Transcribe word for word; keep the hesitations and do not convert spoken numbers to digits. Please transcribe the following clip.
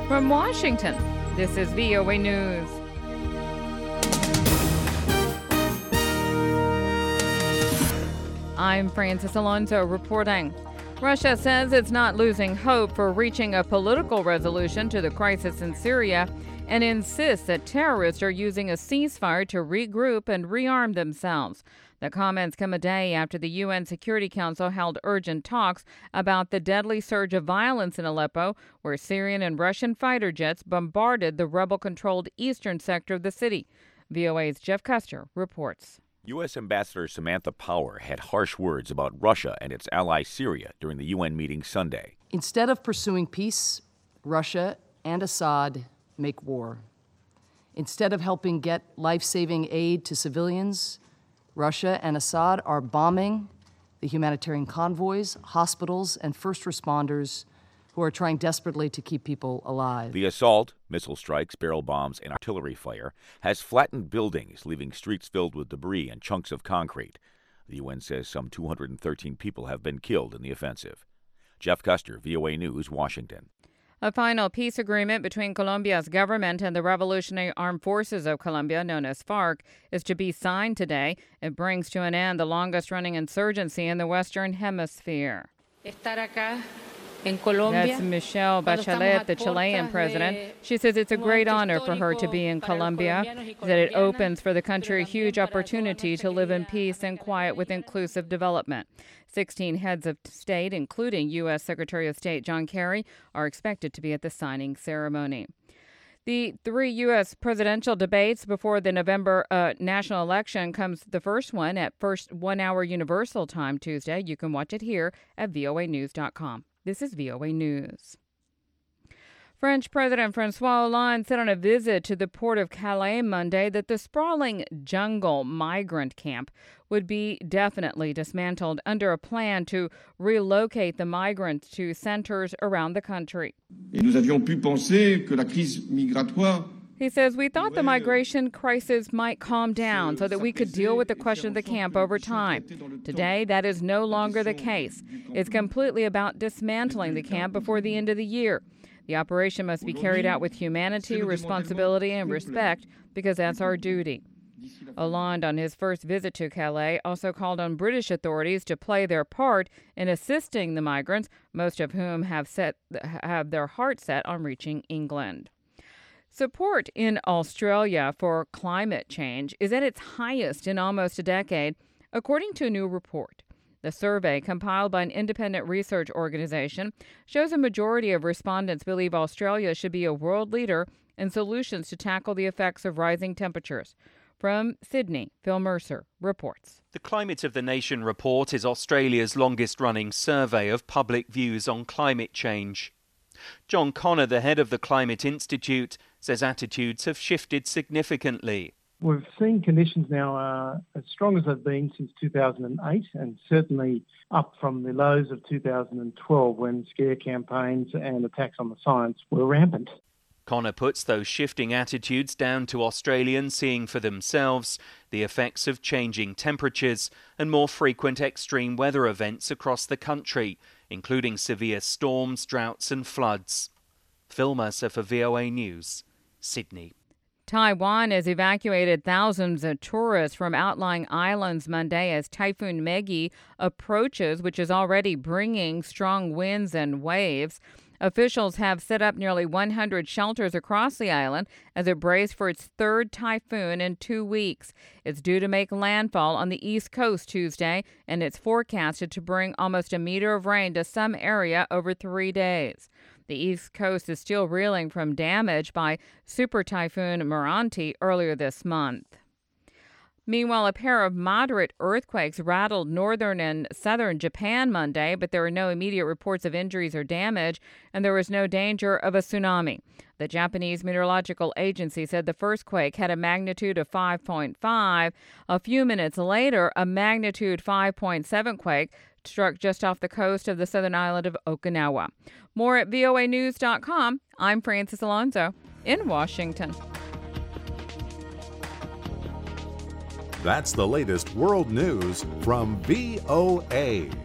From Washington, this is V O A News. I'm Francis Alonso reporting. Russia says it's not losing hope for reaching a political resolution to the crisis in Syria and insists that terrorists are using a ceasefire to regroup and rearm themselves. The comments come a day after the U N Security Council held urgent talks about the deadly surge of violence in Aleppo, where Syrian and Russian fighter jets bombarded the rebel-controlled eastern sector of the city. V O A's Jeff Custer reports. U S Ambassador Samantha Power had harsh words about Russia and its ally Syria during the U N meeting Sunday. Instead of pursuing peace, Russia and Assad make war. Instead of helping get life-saving aid to civilians, Russia and Assad are bombing the humanitarian convoys, hospitals, and first responders who are trying desperately to keep people alive. The assault, missile strikes, barrel bombs, and artillery fire has flattened buildings, leaving streets filled with debris and chunks of concrete. The U N says some two hundred thirteen people have been killed in the offensive. Jeff Custer, V O A News, Washington. A final peace agreement between Colombia's government and the Revolutionary Armed Forces of Colombia, known as FARC, is to be signed today. It brings to an end the longest-running insurgency in the Western Hemisphere. Estar acá in Colombia. That's Michelle Bachelet, the Chilean president. She says it's a great honor for her to be in Colombia, that it opens for the country a huge opportunity to live in peace and quiet with inclusive development. Sixteen heads of state, including U S Secretary of State John Kerry, are expected to be at the signing ceremony. The three U S presidential debates before the November uh, national election comes the first one at first one-hour Universal Time Tuesday. You can watch it here at V O A news dot com. This is V O A News. French President Francois Hollande said on a visit to the port of Calais Monday that the sprawling jungle migrant camp would be definitely dismantled under a plan to relocate the migrants to centers around the country. Et nous avions pu penser que la crise migratoire. He says, we thought the migration crisis might calm down so that we could deal with the question of the camp over time. Today, that is no longer the case. It's completely about dismantling the camp before the end of the year. The operation must be carried out with humanity, responsibility, and respect because that's our duty. Hollande, on his first visit to Calais, also called on British authorities to play their part in assisting the migrants, most of whom have set have their hearts set on reaching England. Support in Australia for climate change is at its highest in almost a decade, according to a new report. The survey, compiled by an independent research organization, shows a majority of respondents believe Australia should be a world leader in solutions to tackle the effects of rising temperatures. From Sydney, Phil Mercer reports. The Climate of the Nation report is Australia's longest-running survey of public views on climate change. John Connor, the head of the Climate Institute, says attitudes have shifted significantly. We've seen conditions now uh, as strong as they've been since two thousand eight, and certainly up from the lows of two thousand twelve when scare campaigns and attacks on the science were rampant. Connor puts those shifting attitudes down to Australians seeing for themselves the effects of changing temperatures and more frequent extreme weather events across the country, including severe storms, droughts and floods. Phil Mercer for V O A News, Sydney. Taiwan has evacuated thousands of tourists from outlying islands Monday as Typhoon Megi approaches, which is already bringing strong winds and waves. Officials have set up nearly one hundred shelters across the island as it braces for its third typhoon in two weeks. It's due to make landfall on the east coast Tuesday, and it's forecasted to bring almost a meter of rain to some area over three days. The East Coast is still reeling from damage by Super Typhoon Meranti earlier this month. Meanwhile, a pair of moderate earthquakes rattled northern and southern Japan Monday, but there were no immediate reports of injuries or damage, and there was no danger of a tsunami. The Japanese Meteorological Agency said the first quake had a magnitude of five point five. A few minutes later, a magnitude five point seven quake struck just off the coast of the southern island of Okinawa. More at V O A news dot com. I'm Francis Alonso in Washington. That's the latest world news from V O A.